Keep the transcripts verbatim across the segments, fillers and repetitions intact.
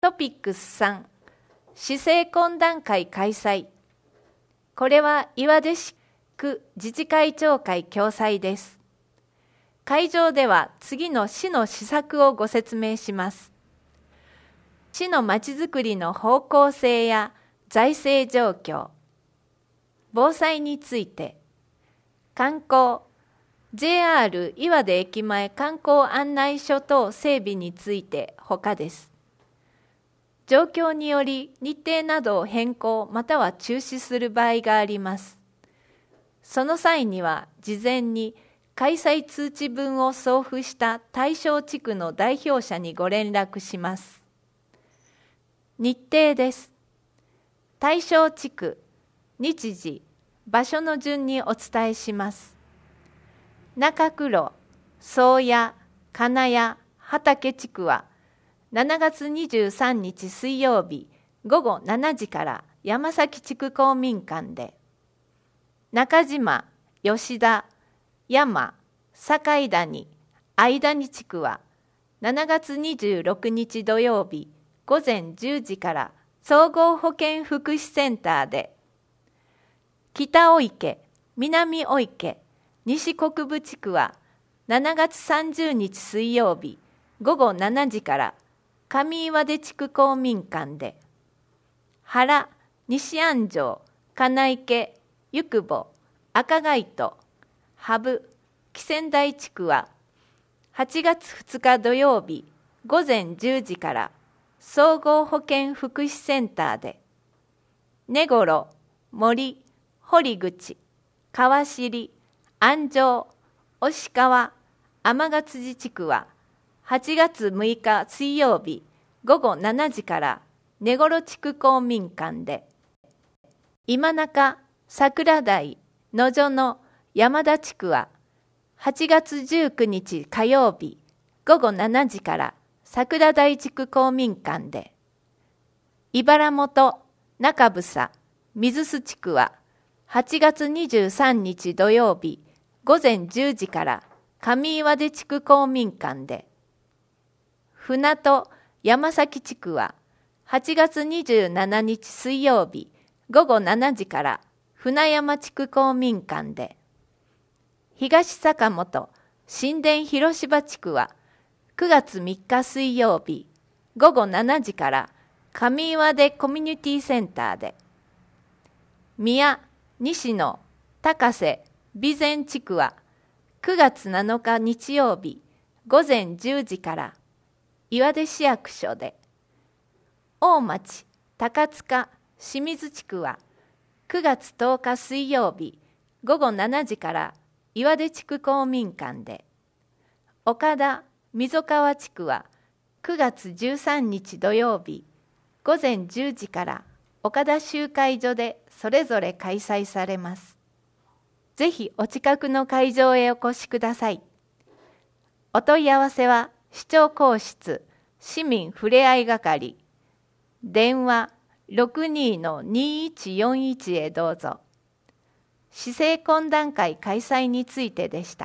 トピックスさん、市政懇談会開催。これは岩出市区自治会長会共催です。会場では次の市の施策をご説明します。市のまちづくりの方向性や財政状況、防災について、観光、ジェイアール 岩出駅前観光案内所等整備について他です。状況により日程などを変更または中止する場合があります。その際には事前に開催通知文を送付した対象地区の代表者にご連絡します。日程です。対象地区、日時、場所の順にお伝えします。中黒、宗谷、金谷、畑地区はしちがつにじゅうさんにち水曜日ごごしちじから山崎地区公民館で、中島、吉田、山、境谷、相谷地区はしちがつにじゅうろくにち土曜日ごぜんじゅうじから総合保健福祉センターで、北御池、南御池、西国分地区はしちがつさんじゅうにち水曜日ごごしちじから上岩出地区公民館で、原、西安城、金池、ゆくぼ、赤貝と羽生、木仙台地区ははちがつふつか土曜日ごぜんじゅうじから総合保健福祉センターで、根頃、森、堀口、川尻、安城、押川、天ヶ辻地区ははちがつむいか水曜日ごごしちじから根頃地区公民館で、今中、桜台、野所の山田地区ははちがつじゅうくにち火曜日ごごしちじから桜台地区公民館で、茨本、中房、水須地区ははちがつにじゅうさんにち土曜日ごぜんじゅうじから上岩出地区公民館で、船戸、山崎地区ははちがつにじゅうしちにち水曜日ごごしちじから船山地区公民館で、東坂本、新田広芝地区はくがつみっか水曜日ごごしちじから上岩出コミュニティセンターで、宮、西野、高瀬、備前地区はくがつなのか日曜日ごぜんじゅうじから岩出市役所で、大町、高塚、清水地区はくがつとおか水曜日ごごしちじから岩出地区公民館で、岡田、溝川地区はくがつじゅうさんにち土曜日ごぜんじゅうじから岡田集会所でそれぞれ開催されます。ぜひお近くの会場へお越しください。お問い合わせは市長公室市民ふれあい係、電話 ろくにーにいちよんいち へどうぞ。市政懇談会開催についてでした。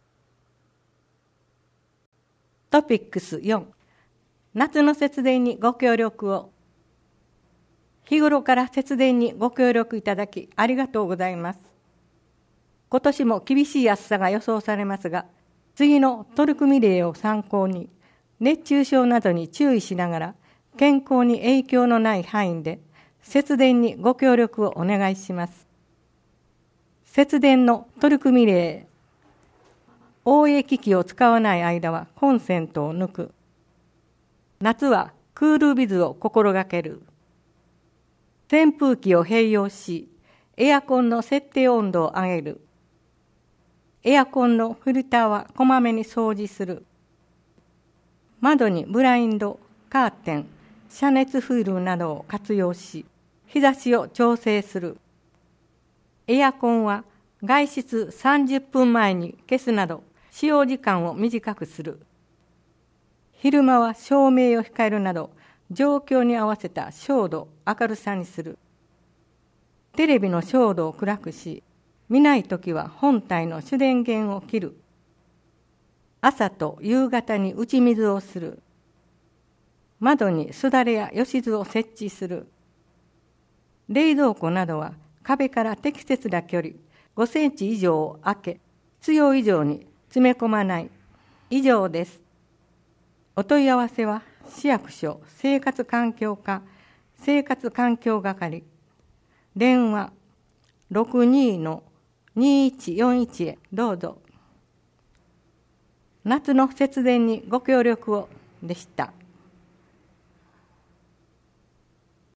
トピックスよん、夏の節電にご協力を。日頃から節電にご協力いただきありがとうございます。今年も厳しい暑さが予想されますが、次の取り組み例を参考に、熱中症などに注意しながら、健康に影響のない範囲で節電にご協力をお願いします。節電の取り組み例、応援機器を使わない間はコンセントを抜く。夏はクールビズを心がける。扇風機を併用し、エアコンの設定温度を上げる。エアコンのフィルターはこまめに掃除する。窓にブラインド、カーテン、遮熱フィルムなどを活用し、日差しを調整する。エアコンは外出さんじゅっぷんまえに消すなど、使用時間を短くする。昼間は照明を控えるなど、状況に合わせた照度、明るさにする。テレビの照度を暗くし、見ないときは本体の主電源を切る。朝と夕方に打ち水をする。 窓にすだれやよしずを設置する。冷蔵庫などは壁から適切な距離ごセンチ以上を空け、必要以上に詰め込まない。以上です。お問い合わせは市役所生活環境課生活環境係、電話 ろくにーのにいちよんいち へどうぞ。夏の節電にご協力をでした。